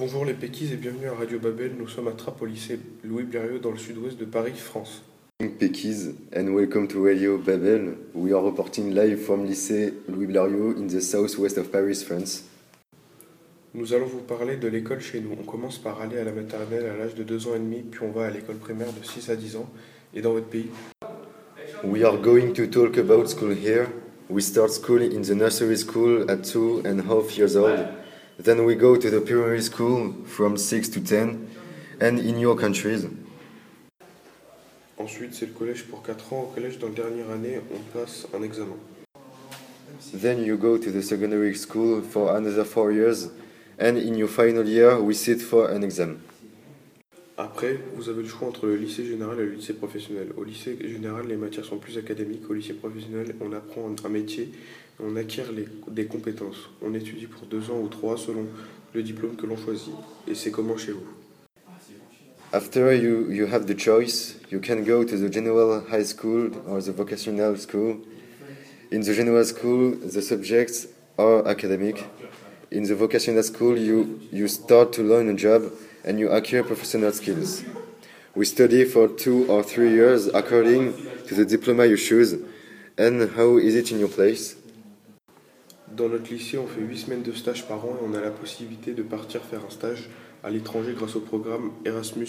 Bonjour les Pékis et bienvenue à Radio Babel. Nous sommes à Trappes au lycée Louis Blériot dans le sud-ouest de Paris, France. Pékis and welcome to Radio Babel. We are reporting live from lycée Louis Blériot in the southwest of Paris, France. Nous allons vous parler de l'école chez nous. On commence par aller à la maternelle à l'âge de 2 ans et demi, puis on va à l'école primaire de 6 à 10 ans. Et dans votre pays? We are going to talk about school here. We start school in the nursery school at 2.5 years old. Then we go to the primary school from 6 to 10. And in your countries? Ensuite, c'est le collège pour 4 ans. Au collège, dans la dernière année, on passe un examen. Then you go to the secondary school for another 4 years. And in your final year, we sit for an exam. Après, vous avez le choix entre le lycée général et le lycée professionnel. Au lycée général, les matières sont plus académiques. Au lycée professionnel, on apprend un métier et on acquiert des compétences. On étudie pour 2 ans ou 3 selon le diplôme que l'on choisit. Et c'est comment chez vous? After you have the choice, you can go to the general high school or the vocational school. In the general school, the subjects are academic. In the vocational school, you start to learn a job and you acquire professional skills. We study for 2 or 3 years according to the diploma you choose. And how is it in your place? Dans notre lycée, on fait 8 semaines de stage par an et on a la possibilité de partir faire un stage à l'étranger grâce au programme Erasmus+.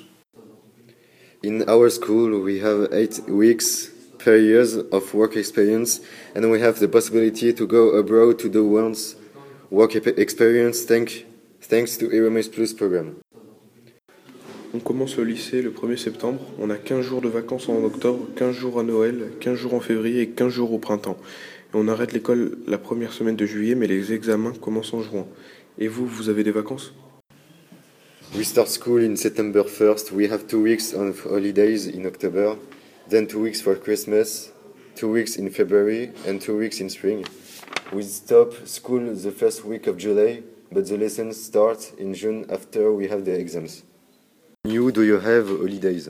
In our school, we have 8 weeks per year of work experience, and we have the possibility to go abroad to do one's work experience thanks to Erasmus+ program. On commence le lycée le 1er septembre, on a 15 jours de vacances en octobre, 15 jours à Noël, 15 jours en février et 15 jours au printemps. Et on arrête l'école la première semaine de juillet, mais les examens commencent en juin. Et vous, vous avez des vacances? We start school in September 1st. We have 2 weeks of holidays in October, then 2 weeks for Christmas, 2 weeks in February, and 2 weeks in spring. We stop school the first week of July, but the lessons start in June after we have the exams. Do you have holidays?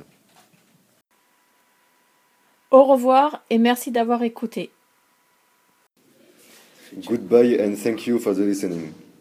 Au revoir et merci d'avoir écouté. Goodbye and thank you for the listening.